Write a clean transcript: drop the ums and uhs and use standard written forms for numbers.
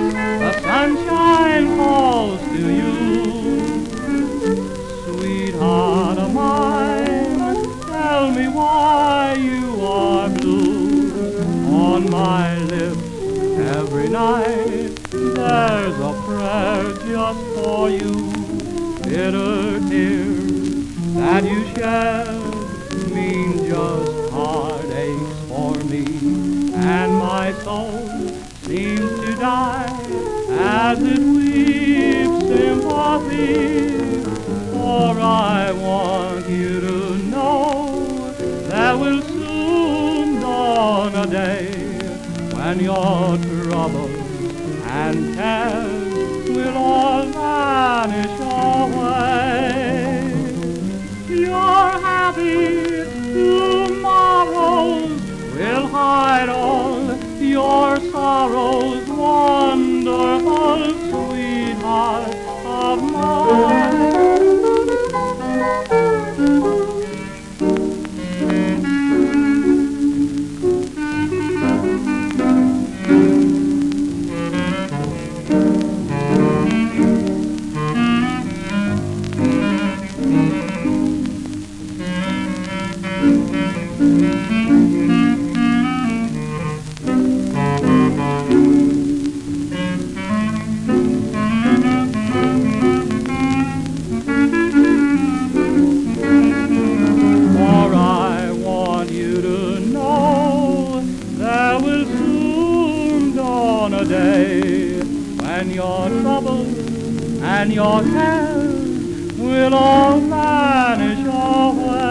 The sunshine calls to you. Sweetheart of mine, tell me why you are blue. On my lips every night there's a prayer just for you. Bitter tears that you shed mean just heartaches for me. And my soul seems to die as it weeps sympathy. For I want you to know there will soon dawn a day when your troubles and cares will all vanish away. Your happy tomorrows will hide all your sorrows, wonderful sweetheart of mine. A day when your troubles and your cares will all vanish away.